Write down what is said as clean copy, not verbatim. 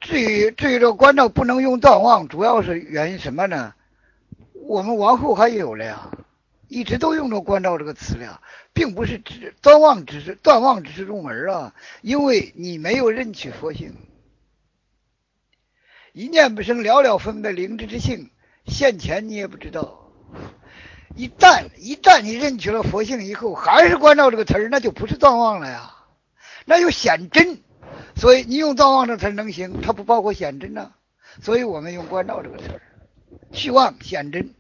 至于这个关照不能用断妄，主要是原因什么呢？我们往后还有了呀，一直都用着关照这个词了，并不是断妄只是入门啊，因为你没有认取佛性，一念不生，了了分的灵知之性，现前你也不知道。一旦你认取了佛性以后，还是关照这个词儿，那就不是断妄了呀，那就显真。所以你用断妄这词儿能行，它不包括显真呢、所以我们用关照这个词儿，虚妄显真。